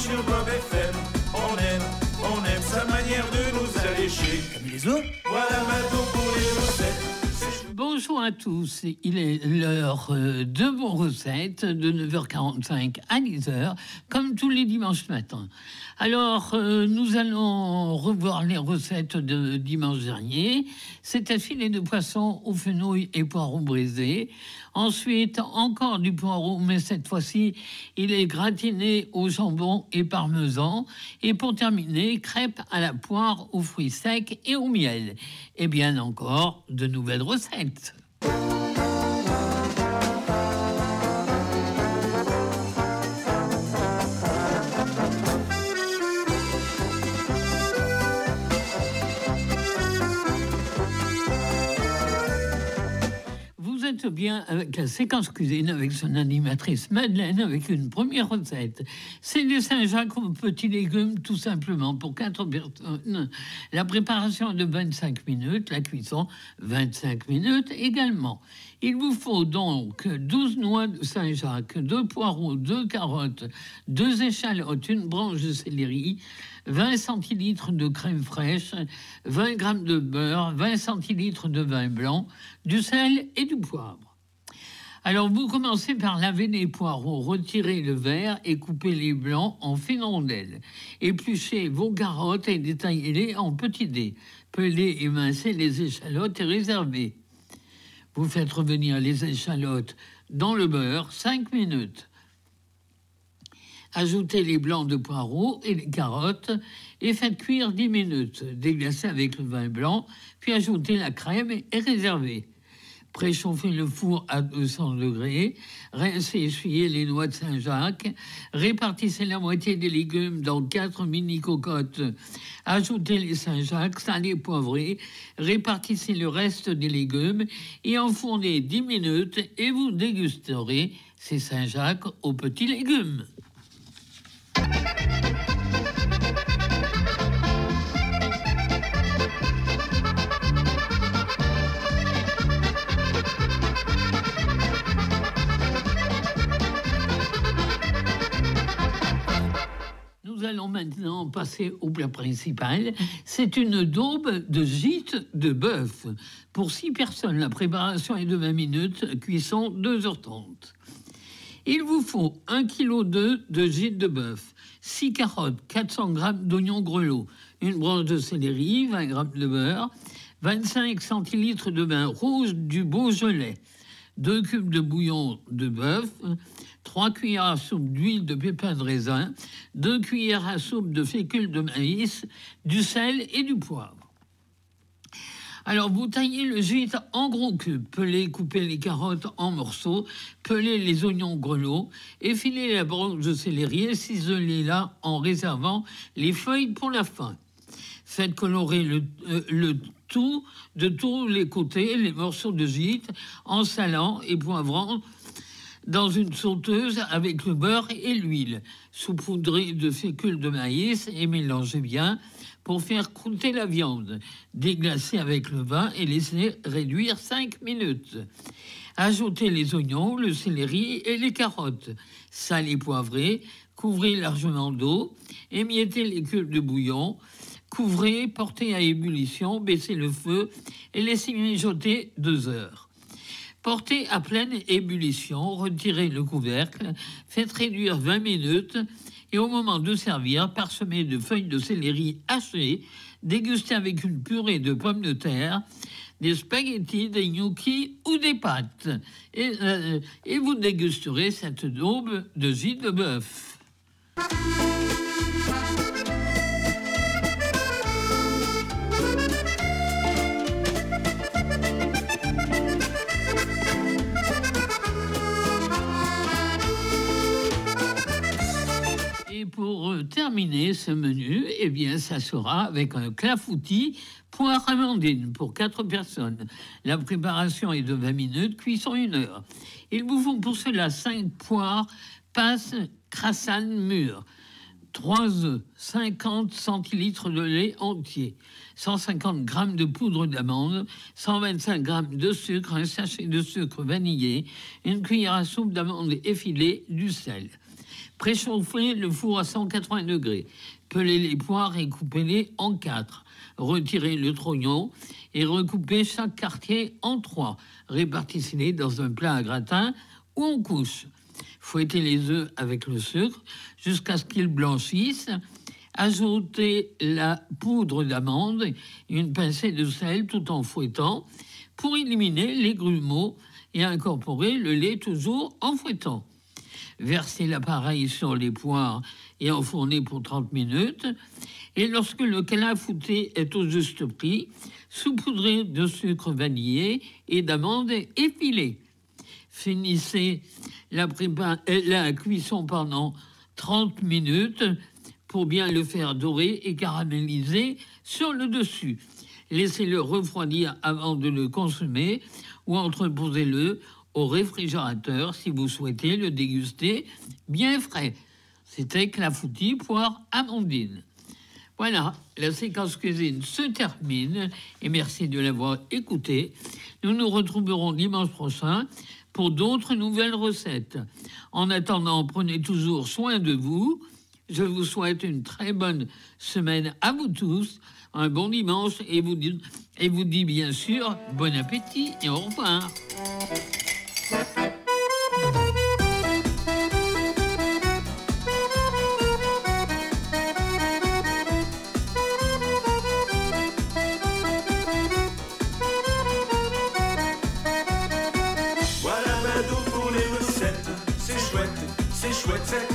sur Bob FM. On aime sa manière de nous allécher. Comme les autres. Voilà Mado pour les recettes. Bonjour à tous, il est l'heure de vos recettes de 9h45 à 10h, comme tous les dimanches matins. Alors, nous allons revoir les recettes de dimanche dernier. C'était filet de poisson aux fenouilles et poireaux brisés. Ensuite, encore du poireau, mais cette fois-ci, il est gratiné au jambon et parmesan. Et pour terminer, crêpes à la poire, aux fruits secs et au miel. Et bien encore, de nouvelles recettes. Vous êtes bien avec la séquence cuisine avec son animatrice Madeleine avec une première recette. C'est du Saint-Jacques aux petits légumes tout simplement pour 4 personnes. La préparation est de 25 minutes, la cuisson 25 minutes également. Il vous faut donc 12 noix de Saint-Jacques, 2 poireaux, 2 carottes, 2 échalotes, une branche de céleri, 20 centilitres de crème fraîche, 20 grammes de beurre, 20 centilitres de vin blanc, du sel et du poivre. Alors, vous commencez par laver les poireaux, retirer le verre et couper les blancs en fines rondelles. Épluchez vos carottes et détaillez-les en petits dés. Pelez et émincez les échalotes et réservez. Vous faites revenir les échalotes dans le beurre 5 minutes. Ajoutez les blancs de poireaux et les carottes et faites cuire 10 minutes. Déglacez avec le vin blanc, puis ajoutez la crème et réservez. Préchauffez le four à 200 degrés, rincez et essuyez les noix de Saint-Jacques, répartissez la moitié des légumes dans 4 mini-cocottes, ajoutez les Saint-Jacques, salés, poivrés, répartissez le reste des légumes et enfournez 10 minutes et vous dégusterez ces Saint-Jacques aux petits légumes. Nous allons maintenant passer au plat principal. C'est une daube de gîte de bœuf. Pour 6 personnes, la préparation est de 20 minutes, cuisson 2h30. Il vous faut 1,2 kg de gîte de bœuf, 6 carottes, 400 g d'oignons grelots, une branche de céleri, 20 g de beurre, 25 centilitres de vin rouge du Beaujolais, 2 cubes de bouillon de bœuf, 3 cuillères à soupe d'huile de pépins de raisin, 2 cuillères à soupe de fécule de maïs, du sel et du poivre. Alors, vous taillez le gîte en gros cubes, pelez, coupez les carottes en morceaux, pelez les oignons grelots, effilez la branche de céleri et ciselez-la en réservant les feuilles pour la fin. Faites colorer le tout de tous les côtés, les morceaux de gîte, en salant et poivrant dans une sauteuse avec le beurre et l'huile. Saupoudrez de fécule de maïs et mélangez bien pour faire croûter la viande. Déglacez avec le vin et laissez réduire 5 minutes. Ajoutez les oignons, le céleri et les carottes. Salez, poivrez, couvrez largement d'eau, émiettez les cubes de bouillon, couvrez, portez à ébullition, baissez le feu et laissez mijoter 2 heures. Portez à pleine ébullition, retirez le couvercle, faites réduire 20 minutes et au moment de servir, parsemez de feuilles de céleri hachées, dégustez avec une purée de pommes de terre, des spaghettis, des gnocchis ou des pâtes. Et vous dégusterez cette daube de gîte de bœuf. Et pour terminer ce menu, eh bien, ça sera avec un clafoutis poire amandine pour 4 personnes. La préparation est de 20 minutes, cuisson 1 heure. Il vous faut pour cela 5 poires, passes, crassanes mûres, 3 œufs, 50 centilitres de lait entier, 150 g de poudre d'amande, 125 g de sucre, un sachet de sucre vanillé, une cuillère à soupe d'amandes effilées, du sel. Préchauffez le four à 180 degrés. Pelez les poires et coupez-les en 4. Retirez le trognon et recoupez chaque quartier en 3. Répartissez-les dans un plat à gratin ou en couche. Fouettez les œufs avec le sucre jusqu'à ce qu'ils blanchissent. Ajoutez la poudre d'amande et une pincée de sel tout en fouettant pour éliminer les grumeaux et incorporer le lait toujours en fouettant. Versez l'appareil sur les poires et enfournez pour 30 minutes. Et lorsque le calafouté est au juste prix, saupoudrez de sucre vanillé et d'amandes effilées. Finissez la cuisson pendant 30 minutes pour bien le faire dorer et caraméliser sur le dessus. Laissez-le refroidir avant de le consommer ou entreposez-le au réfrigérateur si vous souhaitez le déguster bien frais. C'était clafoutis poire amandine. Voilà, la séquence cuisine se termine et merci de l'avoir écouté. Nous nous retrouverons dimanche prochain pour d'autres nouvelles recettes. En attendant, prenez toujours soin de vous. Je vous souhaite une très bonne semaine à vous tous, un bon dimanche et vous dis bien sûr bon appétit et au revoir.